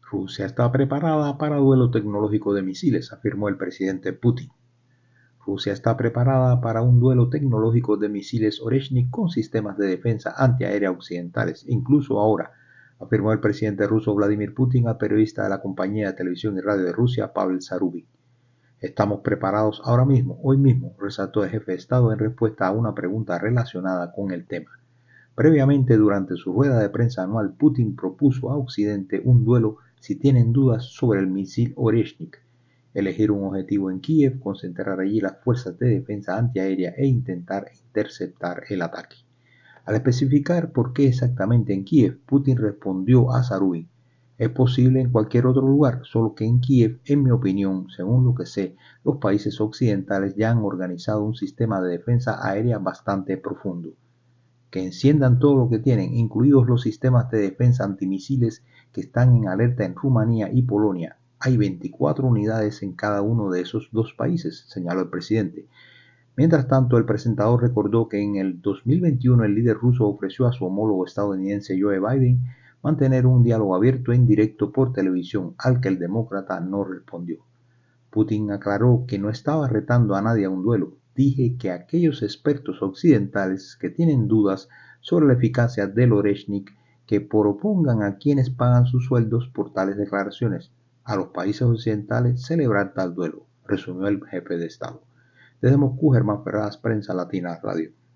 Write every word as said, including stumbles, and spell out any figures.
Rusia está preparada para duelo tecnológico de misiles, afirmó el presidente Putin. Rusia está preparada para un duelo tecnológico de misiles Oreshnik con sistemas de defensa antiaérea occidentales, incluso ahora, afirmó el presidente ruso Vladimir Putin al periodista de la compañía de televisión y radio de Rusia, Pavel Zarubin. Estamos preparados ahora mismo, hoy mismo, resaltó el jefe de Estado en respuesta a una pregunta relacionada con el tema. Previamente, durante su rueda de prensa anual, Putin propuso a Occidente un duelo si tienen dudas sobre el misil Oreshnik, elegir un objetivo en Kiev, concentrar allí las fuerzas de defensa antiaérea e intentar interceptar el ataque. Al especificar por qué exactamente en Kiev, Putin respondió a Zarubin: es posible en cualquier otro lugar, solo que en Kiev, en mi opinión, según lo que sé, los países occidentales ya han organizado un sistema de defensa aérea bastante profundo. Que enciendan todo lo que tienen, incluidos los sistemas de defensa antimisiles que están en alerta en Rumanía y Polonia. Hay veinticuatro unidades en cada uno de esos dos países, señaló el presidente. Mientras tanto, el presentador recordó que en el dos mil veintiuno el líder ruso ofreció a su homólogo estadounidense Joe Biden mantener un diálogo abierto en directo por televisión, al que el demócrata no respondió. Putin aclaró que no estaba retando a nadie a un duelo. Dije que aquellos expertos occidentales que tienen dudas sobre la eficacia del Oreshnik que propongan a quienes pagan sus sueldos por tales declaraciones, a los países occidentales celebrar tal duelo, resumió el jefe de Estado. Desde Moscú, Germán Ferraz, Prensa Latina Radio.